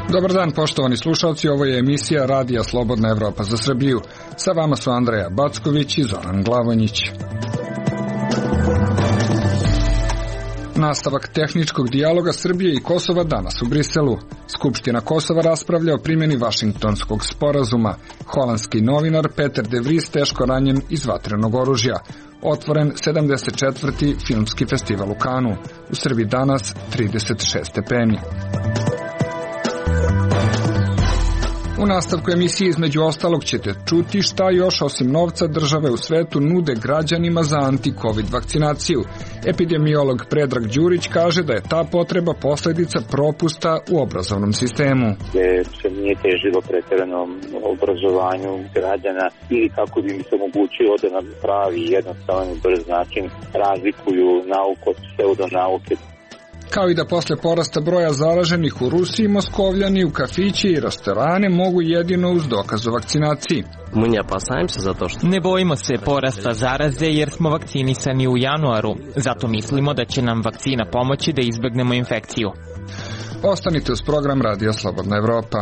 Dobar dan, poštovani slušalci, ovo je emisija Radija Slobodna Evropa za Srbiju. Sa vama su Andreja Backović i Zoran Glavonjić. Nastavak tehničkog dijaloga Srbije i Kosova danas u Briselu. Skupština Kosova raspravlja o primjeni Vašingtonskog sporazuma. Holandski novinar Peter de Vries teško ranjen iz vatrenog oružja. Otvoren 74. filmski festival u Kanu. U Srbiji danas 36 stepeni. U nastavku emisije između ostalog ćete čuti šta još osim novca države u svetu nude građanima za anti-covid vakcinaciju. Epidemiolog Predrag Đurić kaže da je ta potreba posljedica propusta u obrazovnom sistemu. Gde se nije težilo pretjeranom obrazovanju građana ili kako bi mi se omogućilo da na pravi, jednostavan i brz način razlikuju nauku od pseudonauke. Kao i da posle porasta broja zaraženih u Rusiji, Moskovljani u kafiće i restorane mogu jedino uz dokaz o vakcinaciji. Ne bojimo se porasta zaraze jer smo vakcinisani u januaru, zato mislimo da će nam vakcina pomoći da izbegnemo infekciju. Ostanite uz program Radija Slobodna Evropa.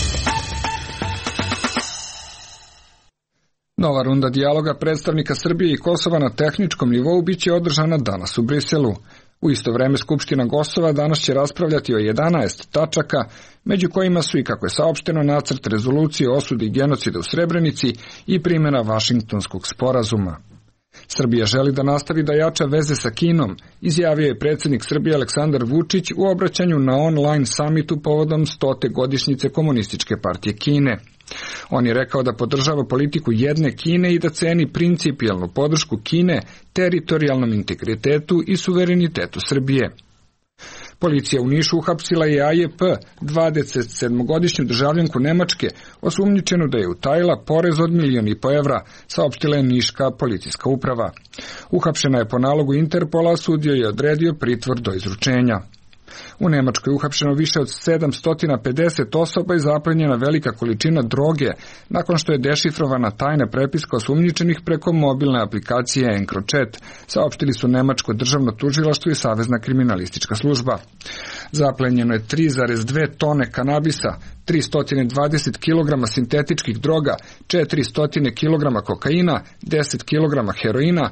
Nova runda dijaloga predstavnika Srbije i Kosova na tehničkom nivou biće održana danas u Briselu. U isto vreme Skupština Kosova danas će raspravljati o 11 tačaka, među kojima su i, kako je saopšteno, nacrt rezolucije o osudi genocida u Srebrenici i primjena Vašingtonskog sporazuma. Srbija želi da nastavi da jača veze sa Kinom, izjavio je predsjednik Srbije Aleksandar Vučić u obraćanju na online samitu povodom 100. godišnjice Komunističke partije Kine. On je rekao da podržava politiku jedne Kine i da ceni principijelnu podršku Kine teritorijalnom integritetu i suverenitetu Srbije. Policija u Nišu uhapsila je AJP, 27-godišnju državljanku Nemačke, osumnjičenu da je utajila porez od 1,5 miliona evra, saopštila je Niška policijska uprava. Uhapšena je po nalogu Interpola, sudio je odredio pritvor do izručenja. U Nemačkoj je uhapšeno više od 750 osoba i zaplenjena velika količina droge nakon što je dešifrovana tajna prepiska osumnjičenih preko mobilne aplikacije EncroChat, saopštili su Nemačko državno tužilaštvo i Savezna kriminalistička služba. Zaplenjeno je 3,2 tone kanabisa, 320 kg sintetičkih droga, 400 kg kokaina, 10 kg heroina,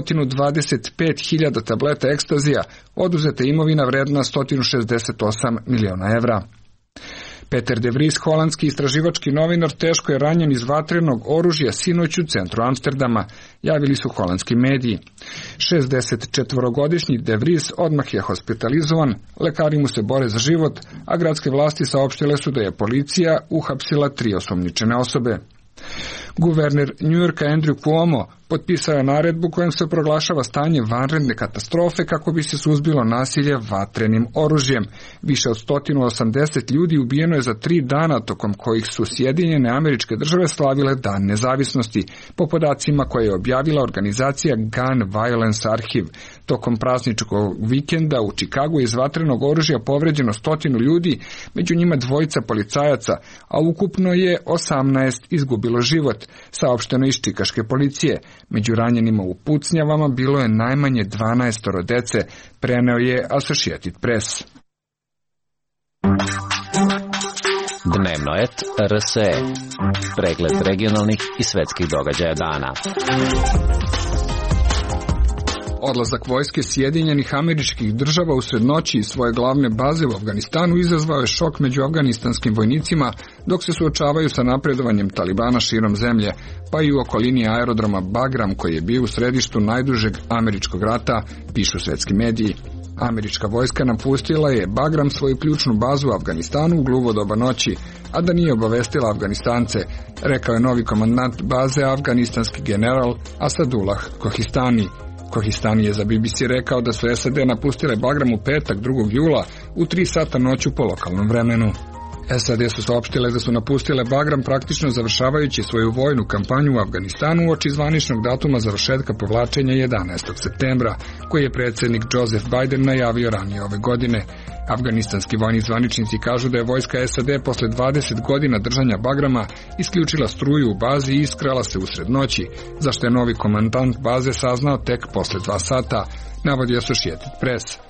125.000 tableta ekstazija, oduzeta imovina vredna 168 miliona evra. Peter de Vries, holandski istraživački novinar, teško je ranjen iz vatrenog oružja sinoć u centru Amsterdama, javili su holandski mediji. 64-godišnji de Vries odmah je hospitalizovan, lekari mu se bore za život, a gradske vlasti saopštile su da je policija uhapsila 3 osumnjičene osobe. Guverner Njujorka Andrew Cuomo potpisao je naredbu kojom se proglašava stanje vanredne katastrofe kako bi se suzbilo nasilje vatrenim oružjem. Više od 180 ljudi ubijeno je za 3 dana, tokom kojih su Sjedinjene Američke Države slavile Dan nezavisnosti, po podacima koje je objavila organizacija Gun Violence Archive. Tokom prazničkog vikenda u Čikagu je iz vatrenog oružja povređeno 100 ljudi, među njima 2 policajaca, a ukupno je 18 izgubilo život, saopšteno iz čikaške policije. Među ranjenima u pucnjavama bilo je najmanje 12 dece, preneo je Associated Press. Dnevno et RSE. Pregled regionalnih i svetskih događaja dana. Odlazak vojske Sjedinjenih Američkih Država usred noći iz svoje glavne baze u Afganistanu izazvao je šok među afganistanskim vojnicima dok se suočavaju sa napredovanjem Talibana širom zemlje, pa i u okolini aerodroma Bagram koji je bio u središtu najdužeg američkog rata, pišu svetski mediji. Američka vojska napustila je Bagram, svoju ključnu bazu u Afganistanu, u gluvo doba noći, a da nije obavestila Afganistance, rekao je novi komandant baze, afganistanski general Asadullah Kohistani. Kohistani je za BBC rekao da su SAD napustile Bagram u petak 2. jula u 3 sata noću po lokalnom vremenu. SAD su saopštile da su napustile Bagram praktično završavajući svoju vojnu kampanju u Afganistanu uoči zvaničnog datuma završetka povlačenja 11. septembra, koji je predsjednik Joseph Biden najavio ranije ove godine. Afganistanski vojni zvaničnici kažu da je vojska SAD posle 20 godina držanja Bagrama isključila struju u bazi i iskrala se usred noći, za što je novi komandant baze saznao tek posle 2 sata, navodi Associated Press.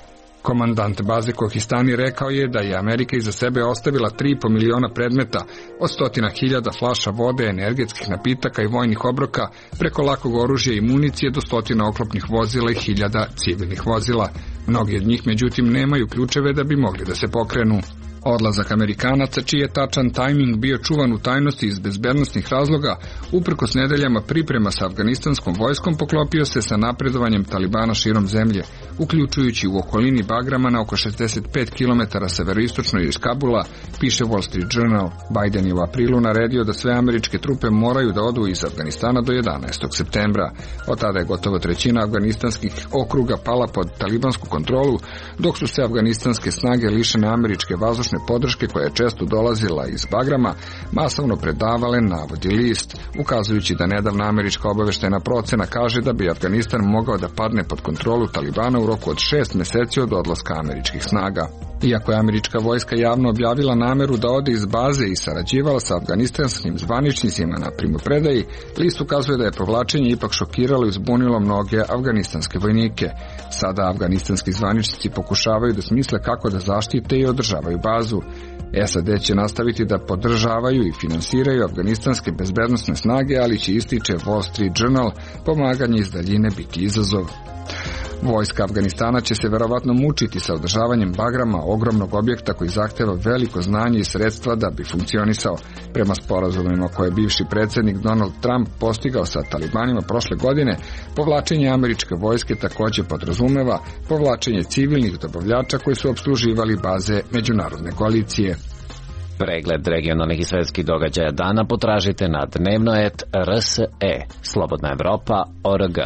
Komandant baze Kohistani rekao je da je Amerika iza sebe ostavila 3,5 miliona predmeta, od 100.000 flaša vode, energetskih napitaka i vojnih obroka, preko lakog oružja i municije do 100 oklopnih vozila i 1000 civilnih vozila. Mnogi od njih, međutim, nemaju ključeve da bi mogli da se pokrenu. Odlazak Amerikanaca, čiji je tačan tajming bio čuvan u tajnosti iz bezbednosnih razloga, uprkos nedeljama priprema sa afganistanskom vojskom, poklopio se sa napredovanjem Talibana širom zemlje, uključujući u okolini Bagrama na oko 65 km severoistočno iz Kabula, piše Wall Street Journal. Biden je u aprilu naredio da sve američke trupe moraju da odu iz Afganistana do 11. septembra. Od tada je gotovo trećina afganistanskih okruga pala pod talibansku kontrolu, dok su se afganistanske snage lišene američke vazdušne podrške koja je često dolazila iz Bagrama masovno predavale, navodi list, ukazujući da nedavna američka obaveštajna procena kaže da bi Afganistan mogao da padne pod kontrolu Talibana u roku od 6 meseci od odlaska američkih snaga. Iako je američka vojska javno objavila nameru da ode iz baze i sarađivala sa afganistanskim zvaničnicima na primopredaji, list ukazuje da je povlačenje ipak šokiralo i zbunilo mnoge afganistanske vojnike. Sada afganistanski zvaničnici pokušavaju da smisle kako da zaštite i održavaju bazu. SAD će nastaviti da podržavaju i finansiraju afganistanske bezbednosne snage, ali će, ističe Wall Street Journal, pomaganje iz daljine biti izazov. Vojska Afganistana će se verovatno mučiti sa održavanjem Bagrama, ogromnog objekta koji zahteva veliko znanje i sredstva da bi funkcionisao. Prema sporazumima koje je bivši predsjednik Donald Trump postigao sa talibanima prošle godine, povlačenje američke vojske također podrazumeva povlačenje civilnih dobavljača koji su opsluživali baze međunarodne koalicije. Pregled regionalnih i svetskih događaja dana potražite na dnevnoet.rse, Slobodna Evropa.org.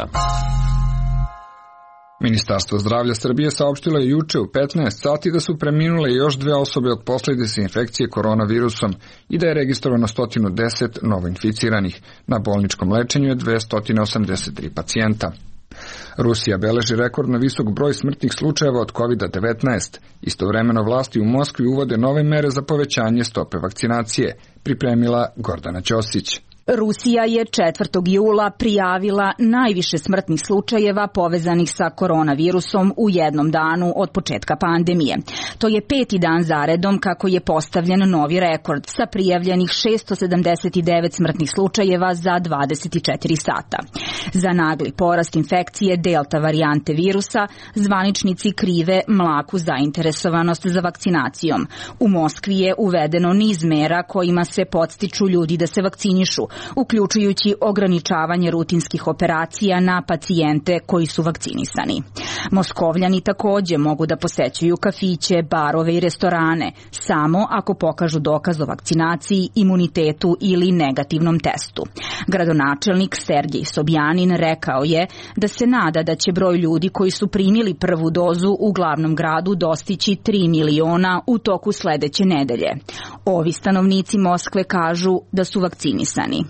Ministarstvo zdravlja Srbije saopštilo je juče u 15 sati da su preminule još 2 osobe od posljedice infekcije koronavirusom i da je registrovano 110 novoinficiranih. Na bolničkom lečenju je 283 pacijenta. Rusija beleži rekordno visok broj smrtnih slučajeva od COVID-19. Istovremeno vlasti u Moskvi uvode nove mere za povećanje stope vakcinacije, pripremila Gordana Ćosić. Rusija je 4. jula prijavila najviše smrtnih slučajeva povezanih sa koronavirusom u jednom danu od početka pandemije. To je 5. dan zaredom kako je postavljen novi rekord sa prijavljenih 679 smrtnih slučajeva za 24 sata. Za nagli porast infekcije delta varijante virusa zvaničnici krive mlaku zainteresovanost za vakcinacijom. U Moskvi je uvedeno niz mera kojima se podstiču ljudi da se vakcinišu, uključujući ograničavanje rutinskih operacija na pacijente koji su vakcinisani. Moskovljani također mogu da posećuju kafiće, barove i restorane, samo ako pokažu dokaz o vakcinaciji, imunitetu ili negativnom testu. Gradonačelnik Sergej Sobjanin rekao je da se nada da će broj ljudi koji su primili prvu dozu u glavnom gradu dostići 3 miliona u toku sledeće nedelje. Ovi stanovnici Moskve kažu da su vakcinisani.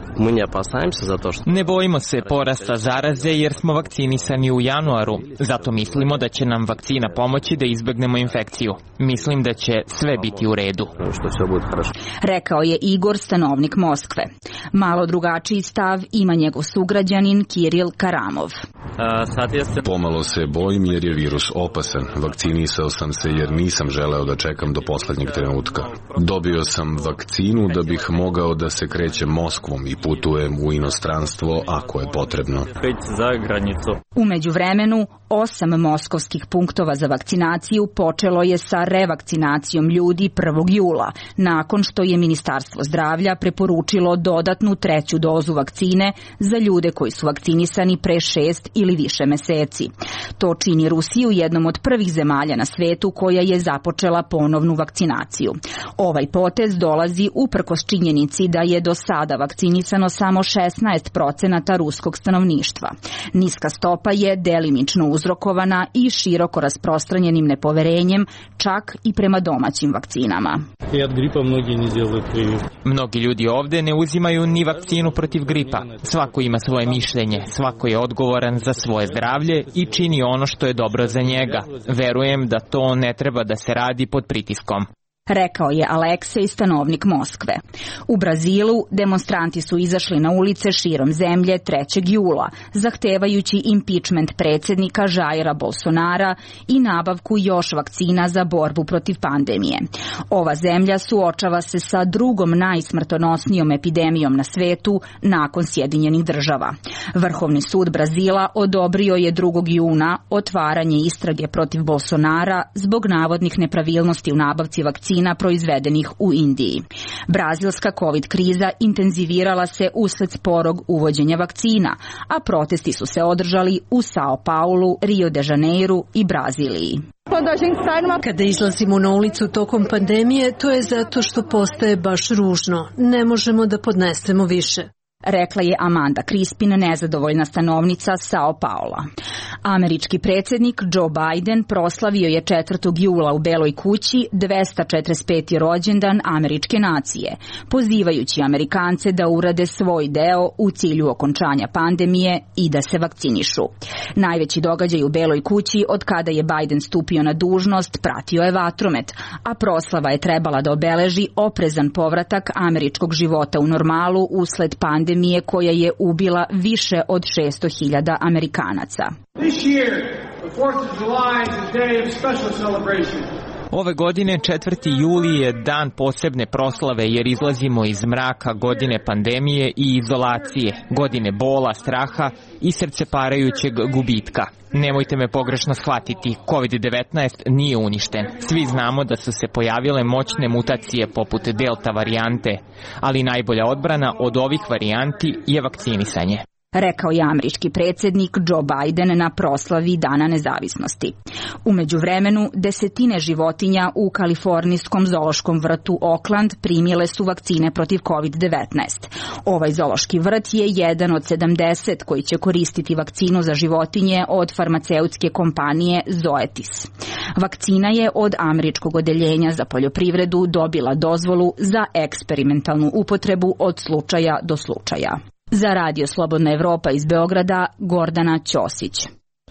Ne bojimo se porasta zaraze jer smo vakcinisani u januaru, zato mislimo da će nam vakcina pomoći da izbegnemo infekciju. Mislim da će sve biti u redu. Rekao je Igor, stanovnik Moskve. Malo drugačiji stav ima njegov sugrađanin Kiril Karamov. Pomalo se bojim jer je virus opasan. Vakcinisao sam se jer nisam želeo da čekam do poslednjeg trenutka. Dobio sam vakcinu da bih mogao da se krećem Moskvom i putujem u inostranstvo ako je potrebno. U međuvremenu, 8 moskovskih punktova za vakcinaciju počelo je sa revakcinacijom ljudi 1. jula, nakon što je Ministarstvo zdravlja preporučilo dodatnu 3. dozu vakcine za ljude koji su vakcinisani pre 6 ili više meseci. To čini Rusiju jednom od prvih zemalja na svetu koja je započela ponovnu vakcinaciju. Ovaj potez dolazi uprkos činjenici da je do sada vakcinisano samo 16% ruskog stanovništva. Niska stopa je delimično uzrokovana i široko rasprostranjenim nepoverenjem, čak i prema domaćim vakcinama. Mnogi ljudi ovde ne uzimaju ni vakcinu protiv gripa. Svako ima svoje mišljenje, svako je odgovoran za svoje zdravlje i čini ono što je dobro za njega. Verujem da to ne treba da se radi pod pritiskom. rekao je Aleksej, stanovnik Moskve. U Brazilu demonstranti su izašli na ulice širom zemlje 3. jula, zahtevajući impičment predsjednika Jaira Bolsonara i nabavku još vakcina za borbu protiv pandemije. Ova zemlja suočava se sa drugom najsmrtonosnijom epidemijom na svetu nakon Sjedinjenih država. Vrhovni sud Brazila odobrio je 2. juna otvaranje istrage protiv Bolsonara zbog navodnih nepravilnosti u nabavci vakcina proizvedenih u Indiji. Brazilska COVID kriza intenzivirala se usled sporog uvođenja vakcina, a protesti su se održali u São Paulo, Rio de Janeiru i Braziliji. Kada izlazimo na ulicu tokom pandemije, to je zato što postaje baš ružno. Ne možemo da podnesemo više, rekla je Amanda Crispin, nezadovoljna stanovnica São Paula. Američki predsjednik Joe Biden proslavio je 4. jula u Beloj kući 245. rođendan američke nacije, pozivajući Amerikance da urade svoj deo u cilju okončanja pandemije i da se vakcinišu. Najveći događaj u Beloj kući od kada je Biden stupio na dužnost pratio je vatromet, a proslava je trebala da obeleži oprezan povratak američkog života u normalu usled pandemije koja je ubila više od 600.000 Amerikanaca. Ove godine 4. juli je dan posebne proslave jer izlazimo iz mraka godine pandemije i izolacije, godine bola, straha i srceparajućeg gubitka. Nemojte me pogrešno shvatiti, COVID-19 nije uništen. Svi znamo da su se pojavile moćne mutacije poput delta varijante, ali najbolja odbrana od ovih varijanti je vakcinisanje, rekao je američki predsjednik Joe Biden na proslavi Dana nezavisnosti. U međuvremenu, desetine životinja u kalifornijskom zoološkom vrtu Oakland primile su vakcine protiv COVID-19. Ovaj zoološki vrt je jedan od 70 koji će koristiti vakcinu za životinje od farmaceutske kompanije Zoetis. Vakcina je od američkog odeljenja za poljoprivredu dobila dozvolu za eksperimentalnu upotrebu od slučaja do slučaja. Za Radio Slobodna Evropa iz Beograda, Gordana Ćosić.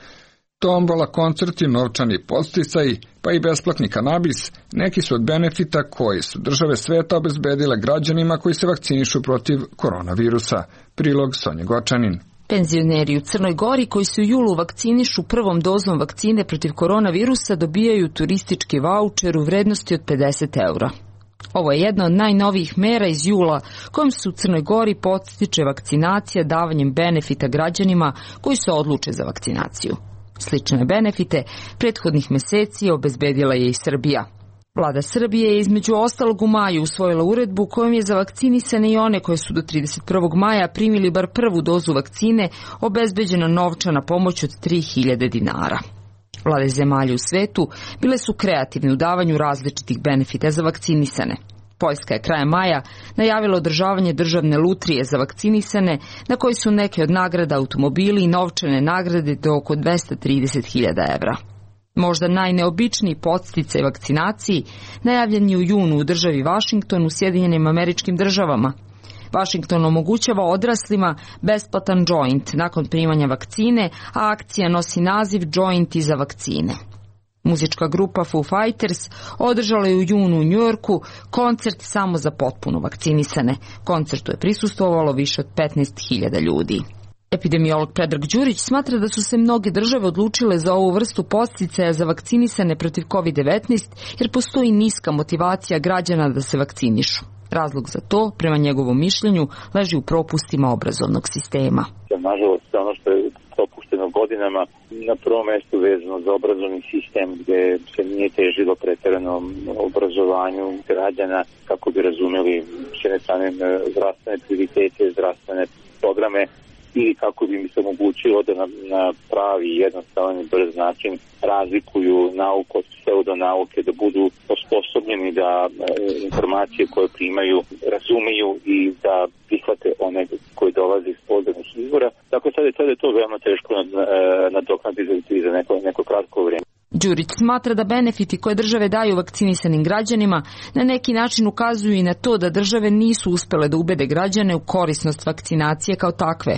Tombola, koncerti, novčani podsticaji, pa i besplatni kanabis, neki su od benefita koji su države sveta obezbedile građanima koji se vakcinišu protiv koronavirusa. Prilog Sonje Gočanin. Penzioneri u Crnoj Gori koji se u julu vakcinišu prvom dozom vakcine protiv koronavirusa dobijaju turistički vaučer u vrednosti od 50 eura. Ovo je jedna od najnovijih mera iz jula kojom se u Crnoj Gori podstiče vakcinacija davanjem benefita građanima koji se odluče za vakcinaciju. Slične benefite prethodnih meseci obezbedila je i Srbija. Vlada Srbije je između ostalog u maju usvojila uredbu kojom je za vakcinisane i one koje su do 31. maja primili bar prvu dozu vakcine obezbeđena novčana pomoć od 3.000 dinara. Vlade zemalja u svetu bile su kreativne u davanju različitih benefita za vakcinisane. Poljska je krajem maja najavila održavanje državne lutrije za vakcinisane, na kojoj su neke od nagrada automobili i novčane nagrade do oko 230.000 evra. Možda najneobičniji podsticaj vakcinaciji najavljen je u junu u državi Vašington u Sjedinjenim Američkim Državama. Washington omogućava odraslima besplatan joint nakon primanja vakcine, a akcija nosi naziv Jointi za vakcine. Muzička grupa Foo Fighters održala je u junu u Njujorku koncert samo za potpuno vakcinisane. Koncertu je prisustvovalo više od 15.000 ljudi. Epidemiolog Predrag Đurić smatra da su se mnoge države odlučile za ovu vrstu podsticaja za vakcinisane protiv COVID-19 jer postoji niska motivacija građana da se vakcinišu. Razlog za to, prema njegovom mišljenju, leži u propustima obrazovnog sistema. Nažalost, ono što je propušteno godinama, na prvom mestu vezano za obrazovni sistem gdje se nije težilo pretjeranom obrazovanju građana kako bi razumeli s jedne strane zdravstvene prioritete, zdravstvene programe ili kako bi im se omogućilo da na pravi, jednostavan i brz način razlikuju nauku od pseudonauke, da budu osposobljeni da informacije koje primaju razumiju i da prihvate one koji dolaze iz pozornih izvora. Tako sad je to veoma teško nadoknaditi za neko kratko vrijeme. Đurić smatra da benefiti koje države daju vakcinisanim građanima na neki način ukazuju i na to da države nisu uspele da ubede građane u korisnost vakcinacije kao takve.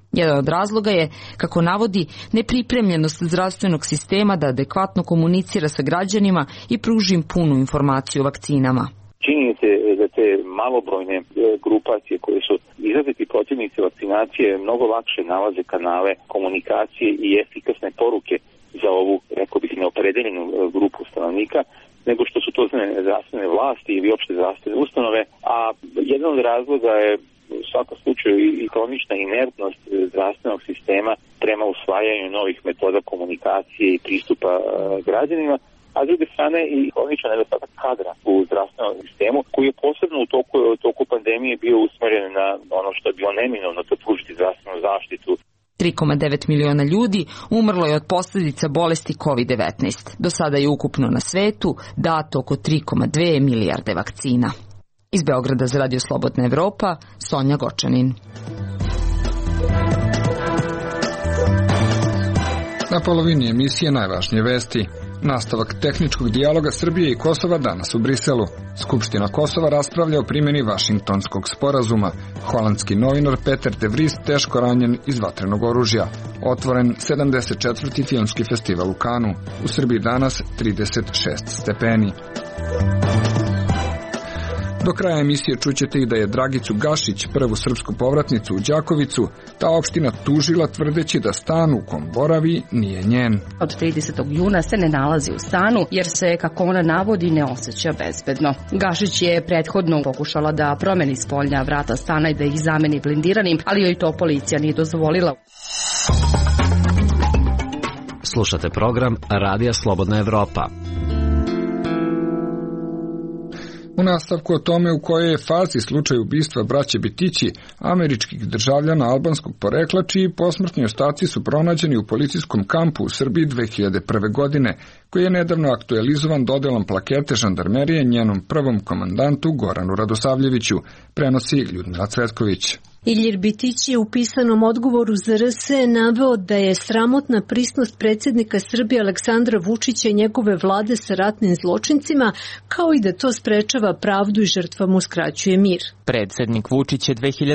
Jedan od razloga je, kako navodi, nepripremljenost zdravstvenog sistema da adekvatno komunicira sa građanima i pruži im punu informaciju o vakcinama. Činjenica je da te malobrojne grupacije koje su izraziti protivnici vakcinacije mnogo lakše nalaze kanale komunikacije i efikasne poruke za ovu, rekao bih, neopredeljenu grupu stanovnika, nego što su to zdravstvene vlasti ili opšte zdravstvene ustanove, a jedan od razloga je u svakom slučaju i kronična inertnost zdravstvenog sistema prema usvajanju novih metoda komunikacije i pristupa građanima, a s druge strane i kroničan nedostatak kadra u zdravstvenom sistemu, koji je posebno u toku pandemije bio usmeren na ono što je bilo neminovno, to pružiti zdravstvenu zaštitu. 3,9 miliona ljudi umrlo je od posljedica bolesti COVID-19. Do sada je ukupno na svetu dato oko 3,2 milijarde vakcina. Iz Beograda za Radio Slobodna Evropa, Sonja Gočanin. Na polovini emisije najvažnije vesti. Nastavak tehničkog dijaloga Srbije i Kosova danas u Briselu. Skupština Kosova raspravlja o primjeni Vašingtonskog sporazuma. Holandski novinar Peter de Vries teško ranjen iz vatrenog oružja. Otvoren 74. filmski festival u Kanu. U Srbiji danas 36 stepeni. Do kraja emisije čućete i da je Dragicu Gašić, prvu srpsku povratnicu u Đakovicu, ta opština tužila tvrdeći da stan u kom boravi nije njen. Od 30. juna se ne nalazi u stanu jer se, kako ona navodi, ne osjeća bezbedno. Gašić je prethodno pokušala da promeni spoljna vrata stana i da ih zameni blindiranim, ali joj to policija nije dozvolila. Slušate program Radija Slobodna Evropa. U nastavku o tome u kojoj je fazi slučaj ubistva braće Bitići, američkih državljana albanskog porekla, čiji posmrtni ostaci su pronađeni u policijskom kampu u Srbiji 2001. godine, koji je nedavno aktualizovan dodelom plakete žandarmerije njenom prvom komandantu Goranu Radosavljeviću, prenosi Ljudmila Cvetković. Ilir Bitić je u pisanom odgovoru za RS naveo da je sramotna prisnost predsjednika Srbije Aleksandra Vučića i njegove vlade sa ratnim zločincima, kao i da to sprečava pravdu i žrtvama uskraćuje mir. Predsjednik Vučić je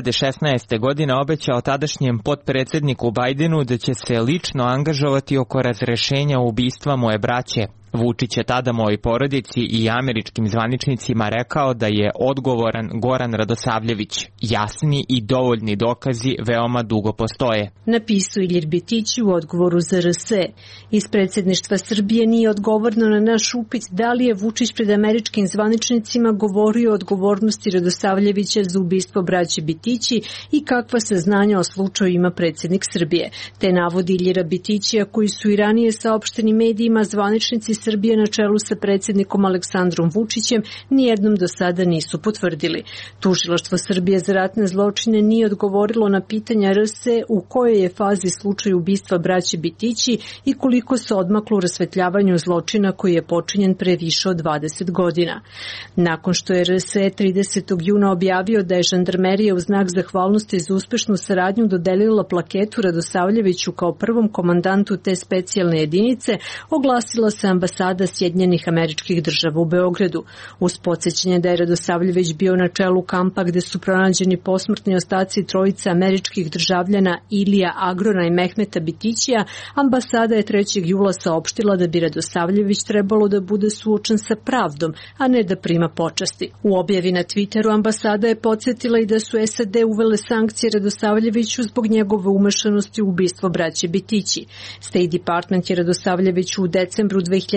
2016. godine obećao tadašnjem potpredsjedniku Bajdenu da će se lično angažovati oko razrešenja ubistva moje braće. Vučić je tada mojoj porodici i američkim zvaničnicima rekao da je odgovoran Goran Radosavljević. Jasni i dovoljni dokazi veoma dugo postoje. Napisao Ilir Bitić u odgovoru za RS. Iz predsjedništva Srbije nije odgovorno na naš upit da li je Vučić pred američkim zvaničnicima govorio o odgovornosti Radosavljevića za ubistvo braće Bitići i kakva saznanja o slučaju ima predsjednik Srbije. Te navodi Iljira Bitića, koji su i ranije saopšteni medijima, zvaničnici Srbije na čelu sa predsjednikom Aleksandrom Vučićem nijednom do sada nisu potvrdili. Tužilaštvo Srbije za ratne zločine nije odgovorilo na pitanja RS u kojoj je fazi slučaj ubistva braće Bitići i koliko se odmaklo u rasvetljavanju zločina koji je počinjen pre više od 20 godina. Nakon što je RS 30. juna objavio da je žandarmerija u znak zahvalnosti za uspešnu saradnju dodelila plaketu Radosavljeviću kao prvom komandantu te specijalne jedinice, oglasila se ambasada Sjedinjenih Američkih Država u Beogradu. Uz podsjećanje da je Radosavljević bio na čelu kampa gde su pronađeni posmrtni ostaci trojice američkih državljana Ilija Agrona i Mehmeta Bitićija, ambasada je 3. jula saopštila da bi Radosavljević trebalo da bude suočen sa pravdom, a ne da prima počasti. U objavi na Twitteru ambasada je podsjetila i da su SAD uvele sankcije Radosavljeviću zbog njegove umešanosti u ubistvo braće Bitići. State Department je Radosavljeviću u decembru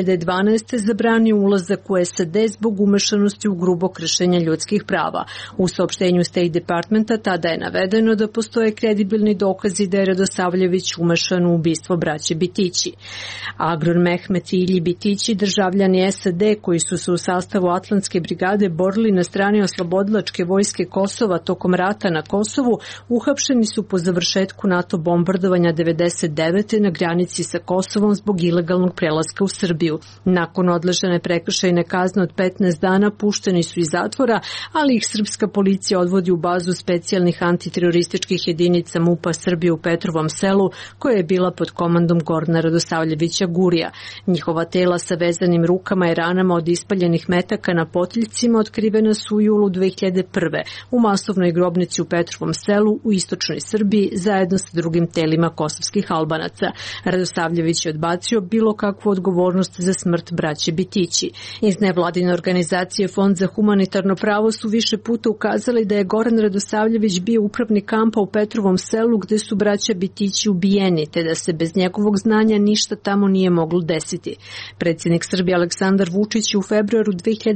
2012. zabranio ulazak u SAD zbog umešanosti u grubo kršenje ljudskih prava. U saopštenju State Departmenta tada je navedeno da postoje kredibilni dokazi da je Radosavljević umešan u ubistvo braće Bitići. Agron Mehmet i Ilji Bitići, državljani SAD koji su se u sastavu Atlantske brigade borili na strani oslobodilačke vojske Kosova tokom rata na Kosovu, uhapšeni su po završetku NATO bombardovanja 99. na granici sa Kosovom zbog ilegalnog prelaska u Srbiju. Beogradu. Nakon odležane prekršajne kazne od 15 dana pušteni su iz zatvora, ali ih srpska policija odvodi u bazu specijalnih antiterorističkih jedinica MUP-a Srbije u Petrovom Selu, koja je bila pod komandom Gorana Radosavljevića Gurija. Njihova tela sa vezanim rukama i ranama od ispaljenih metaka na potiljcima otkrivena su u julu 2001. u masovnoj grobnici u Petrovom Selu u istočnoj Srbiji zajedno sa drugim telima kosovskih Albanaca. Radosavljević je odbacio bilo kakvu odgovornost za smrt braće Bitići. Iz nevladine organizacije Fond za humanitarno pravo su više puta ukazali da je Goran Radosavljević bio upravnik kampa u Petrovom Selu gde su braća Bitići ubijeni, te da se bez njegovog znanja ništa tamo nije moglo desiti. Predsjednik Srbije Aleksandar Vučić u februaru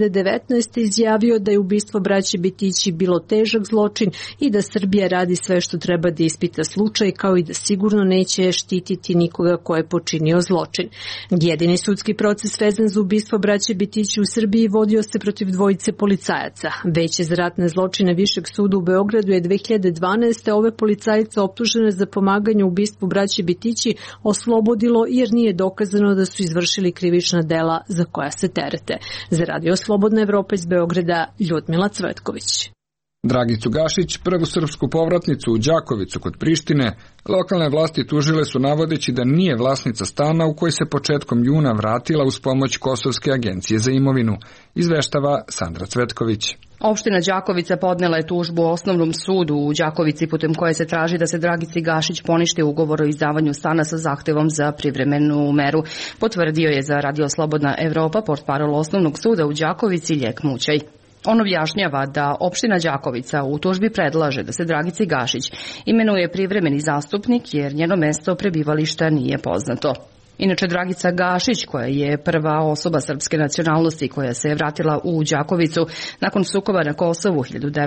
2019. izjavio da je ubistvo braće Bitići bilo težak zločin i da Srbija radi sve što treba da ispita slučaj, kao i da sigurno neće štititi nikoga ko je počinio zločin. Jedini sudski proces vezan za ubistvo braće Bitići u Srbiji vodio se protiv dvojice policajaca. Veće za ratne zločine Višeg suda u Beogradu je 2012. ove policajce optužene za pomaganje u ubistvu braće Bitići oslobodilo jer nije dokazano da su izvršili krivična dela za koja se terete. Za Radio Slobodna Evropa iz Beograda, Ljudmila Cvetković. Dragicu Gašić, prvu srpsku povratnicu u Đakovicu kod Prištine, lokalne vlasti tužile su navodeći da nije vlasnica stana u koji se početkom juna vratila uz pomoć Kosovske agencije za imovinu, izveštava Sandra Cvetković. Opština Đakovica podnela je tužbu Osnovnom sudu u Đakovici putem koje se traži da se Dragici Gašić poništi ugovor o izdavanju stana sa zahtevom za privremenu meru. Potvrdio je za Radio Slobodna Evropa portparol Osnovnog suda u Đakovici Ljek Mućaj. On objašnjava da opština Đakovica u tužbi predlaže da se Dragici Gašić imenuje privremeni zastupnik jer njeno mesto prebivališta nije poznato. Inače, Dragica Gašić, koja je prva osoba srpske nacionalnosti koja se je vratila u Đakovicu nakon sukoba na Kosovu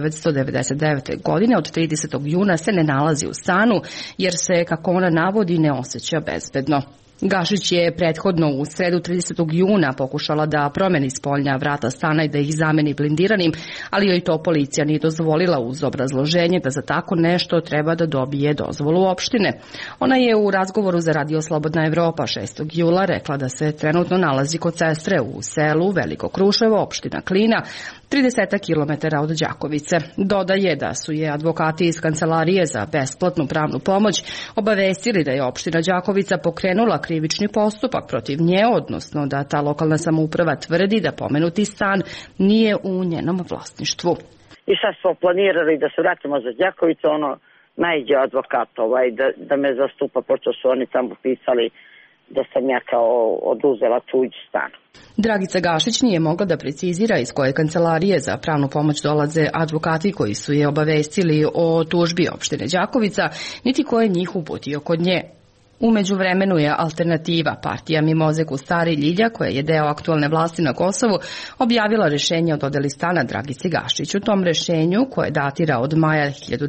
1999. godine, od 30. juna se ne nalazi u stanu jer se, kako ona navodi, ne osjeća bezbedno. Gašić je prethodno u sredu 30. juna pokušala da promeni spoljna vrata stana i da ih zameni blindiranim, ali joj to policija nije dozvolila uz obrazloženje da za tako nešto treba da dobije dozvolu opštine. Ona je u razgovoru za Radio Slobodna Evropa 6. jula rekla da se trenutno nalazi kod sestre u selu Veliko Kruševo, opština Klina, 30 km od Đakovice. Dodaje da su je advokati iz Kancelarije za besplatnu pravnu pomoć obavestili da je opština Đakovica pokrenula krivični postupak protiv nje, odnosno da ta lokalna samouprava tvrdi da pomenuti stan nije u njenom vlasništvu. I sad smo planirali da se vratimo za Đakovicu, najđe advokat da me zastupa, pošto su oni tamo pisali da sam ja kao oduzela tuđ stan. Dragica Gašić nije mogla da precizira iz koje kancelarije za pravnu pomoć dolaze advokati koji su je obavestili o tužbi opštine Đakovica, niti ko je njih uputio kod nje. U međuvremenu je Alternativa, partija Mimozek u Stari Ljilja, koja je deo aktualne vlasti na Kosovu, objavila rešenje o dodeli stana Dragici Gašić. U tom rešenju, koje datira od maja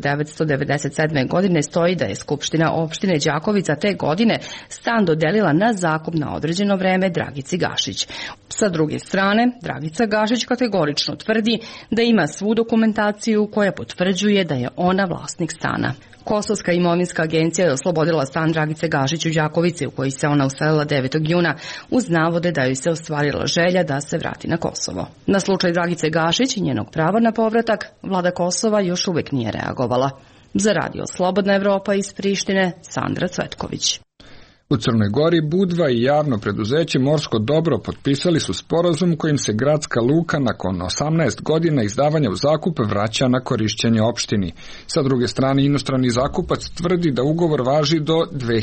1997. godine, stoji da je Skupština opštine Đakovica te godine stan dodelila na zakup na određeno vreme Dragici Gašić. Sa druge strane, Dragica Gašić kategorično tvrdi da ima svu dokumentaciju koja potvrđuje da je ona vlasnik stana. Kosovska imovinska agencija je oslobodila stan Dragice Gašić u Đakovici u koji se ona uselila 9. juna uz navode da joj se ostvarila želja da se vrati na Kosovo. Na slučaj Dragice Gašić i njenog prava na povratak, vlada Kosova još uvek nije reagovala. Za Radio Slobodna Evropa iz Prištine, Sandra Cvetković. U Crnoj Gori Budva i javno preduzeće Morsko dobro potpisali su sporazum kojim se gradska luka nakon 18 godina izdavanja u zakup vraća na korišćenje opštini. Sa druge strane, inostrani zakupac tvrdi da ugovor važi do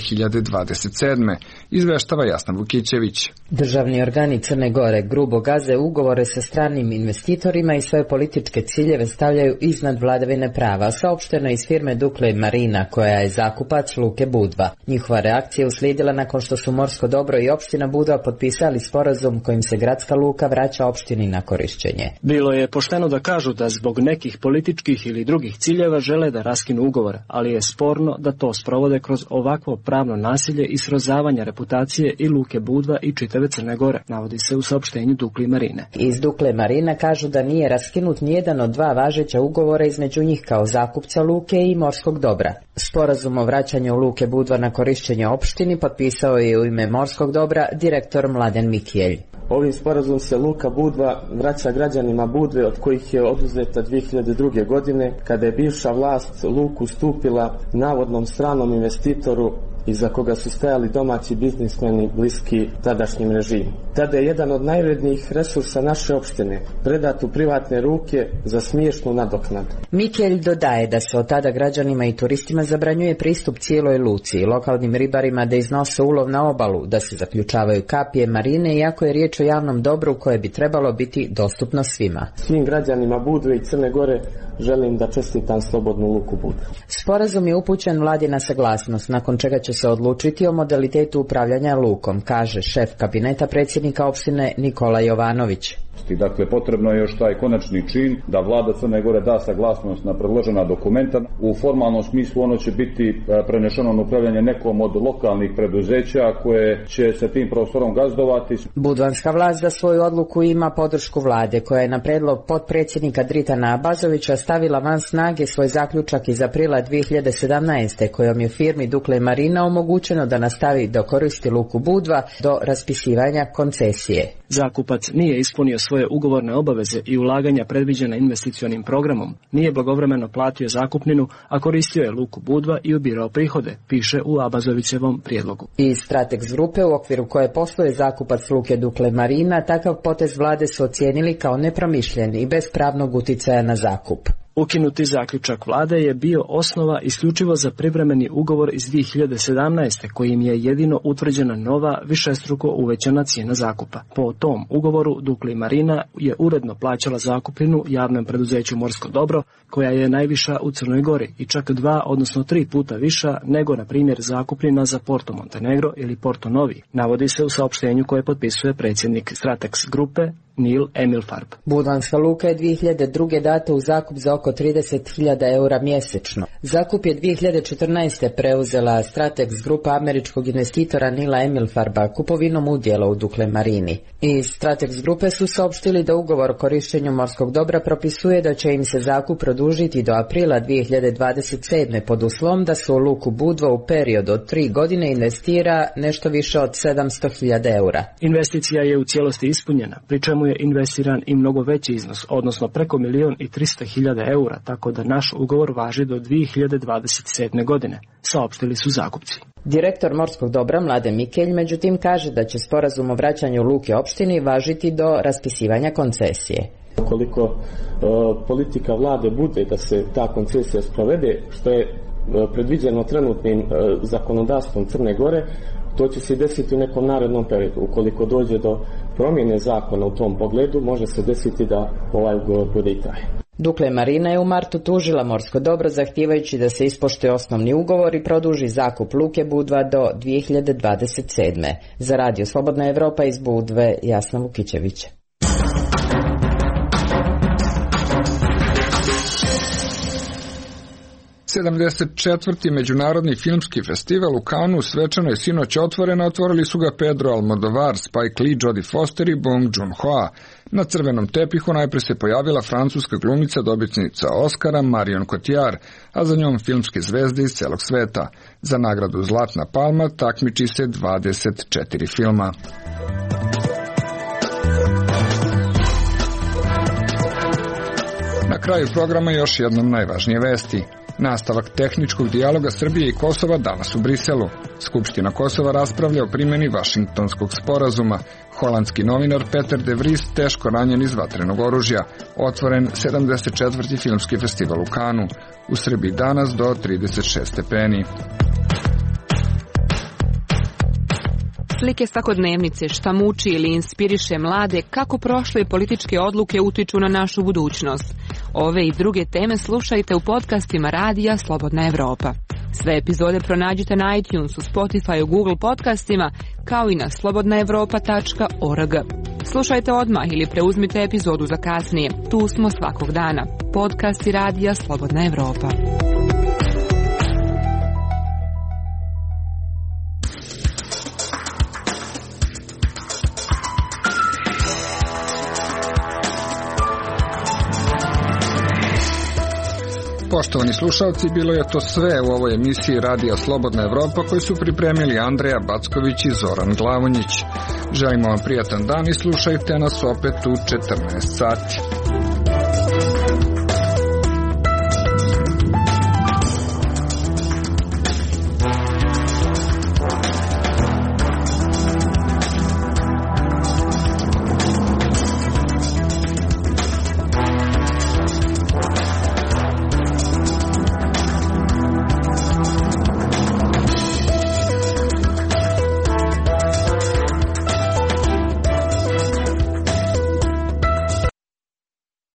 2027. Izveštava Jasna Vukićević. Državni organi Crne Gore grubo gaze ugovore sa stranim investitorima i svoje političke ciljeve stavljaju iznad vladavine prava, saopšteno iz firme Dukle Marina, koja je zakupac luke Budva. Njihova reakcija uslijedila nakon što su Morsko dobro i opština Budva potpisali sporazum kojim se gradska luka vraća opštini na korišćenje. Bilo je pošteno da kažu da zbog nekih političkih ili drugih ciljeva žele da raskinu ugovor, ali je sporno da to sprovode kroz ovakvo pravno nasilje i srozavanja reputacije i luke Budva i čitave Crne Gore, navodi se u saopštenju Dukle Marine. Iz Dukle Marina kažu da nije raskinut nijedan od dva važeća ugovora između njih kao zakupca luke i Morskog dobra. Sporazum o vraćanju luke Budva na korišćenje opštini potpisao je u ime Morskog dobra direktor Mladen Mikelj. Ovim sporazum se luka Budva vraća građanima Budve od kojih je oduzeta 2002. godine kada je bivša vlast luku ustupila navodnom stranom investitoru iza koga su stajali domaći biznismeni bliski tadašnjim režimu. Tada je jedan od najvrednijih resursa naše opštine predat u privatne ruke za smiješnu nadoknadu. Mikelj dodaje da se od tada građanima i turistima zabranjuje pristup cijeloj luci i lokalnim ribarima da iznose ulov na obalu, da se zaključavaju kapije, marine, iako je riječ o javnom dobru koje bi trebalo biti dostupno svima. Svim građanima Budve i Crne Gore želim da čestitam slobodnu luku Budvu. Sporazum je upućen vladi na saglasnost, nakon čega će se odlučiti o modalitetu upravljanja lukom, kaže šef kabineta predsjednika opštine Nikola Jovanović. Dakle, potrebno je još taj konačni čin da vlada Crne Gore da saglasnost na predložena dokumenta. U formalnom smislu ono će biti prenešeno na upravljanje nekom od lokalnih preduzeća koje će se tim prostorom gazdovati. Budvanska vlast za svoju odluku ima podršku vlade koja je na predlog potpredsjednika Dritana Abazovića stavila van snage svoj zaključak iz aprila 2017. kojom je firmi Dukle Marina omogućeno da nastavi da koristi luku Budva do raspisivanja koncesije. Zakupac nije ispunio svoje ugovorne obaveze i ulaganja predviđena investicionim programom, nije blagovremeno platio zakupninu, a koristio je luku Budva i ubirao prihode, piše u Abazovićevom prijedlogu. Iz Stratex grupe u okviru koje posluje zakupac luke Dukle Marina, takav potez vlade su ocijenili kao nepromišljen i bez pravnog uticaja na zakup. Ukinuti zaključak vlade je bio osnova isključivo za privremeni ugovor iz 2017. kojim je jedino utvrđena nova višestruko uvećana cijena zakupa. Po tom ugovoru Dukla Marina je uredno plaćala zakupninu javnom preduzeću Morsko dobro, koja je najviša u Crnoj Gori i čak 2, odnosno 3 puta viša nego, na primjer, zakupnina za Porto Montenegro ili Porto Novi, navodi se u saopštenju koje potpisuje predsjednik Stratex grupe Nil Emilfarb. Budvanska luka je 2002. data u zakup za oko 30.000 eura mjesečno. Zakup je 2014. preuzela Stratex grupa američkog investitora Nila Emilfarba kupovinom udjela u Dukle Marini. Iz Stratex grupe su saopštili da ugovor o korištenju morskog dobra propisuje da će im se zakup produžiti do aprila 2027. pod uslovom da se u luku Budva u periodu od 3 godine investira nešto više od 700.000 eura. Investicija je u cijelosti ispunjena, pri čemu je investiran i mnogo veći iznos, odnosno preko 1.300.000 eura, tako da naš ugovor važi do 2027. godine, saopštili su zakupci. Direktor Morskog dobra Mladen Mikelj međutim kaže da će sporazum o vraćanju luke opštini važiti do raspisivanja koncesije. Ukoliko politika vlade bude da se ta koncesija sprovede, što je predviđeno trenutnim zakonodavstvom Crne Gore, to će se desiti u nekom narednom periodu. Ukoliko dođe do promjene zakona u tom pogledu, može se desiti da ovaj ugovor bude i traje. Dukle Marina je u martu tužila Morsko dobro zahtijevajući da se ispoštuje osnovni ugovor i produži zakup luke Budva do 2027. Za Radio Slobodna Evropa iz Budve, Jasna Vukićević. –74. Međunarodni filmski festival u Cannesu svečano je sinoć otvoren, otvorili su ga Pedro Almodovar, Spike Lee, Jodie Foster i Bong Joon-ho. Na crvenom tepihu najprije se pojavila francuska glumica, dobitnica Oscara Marion Cotillard, a za njom filmske zvezde iz celog sveta. Za nagradu Zlatna palma takmiči se 24 filma. Na kraju programa još jednom najvažnije vesti. Nastavak tehničkog dijaloga Srbije i Kosova danas u Briselu. Skupština Kosova raspravlja o primjeni Vašingtonskog sporazuma. Holandski novinar Peter de Vries teško ranjen iz vatrenog oružja. Otvoren 74. filmski festival u Cannesu. U Srbiji danas do 36 stepeni. Slike svakodnevnice, šta muči ili inspiriše mlade, kako prošle političke odluke utiču na našu budućnost. Ove i druge teme slušajte u podcastima Radija Slobodna Evropa. Sve epizode pronađite na iTunesu, Spotify, Google podcastima, kao i na slobodnaevropa.org. Slušajte odmah ili preuzmite epizodu za kasnije. Tu smo svakog dana. Podcasti Radija Slobodna Evropa. Poštovani slušalci, bilo je to sve u ovoj emisiji Radija Slobodna Evropa koju su pripremili Andreja Backović i Zoran Glavonjić. Želimo vam prijatan dan i slušajte nas opet u 14 sati.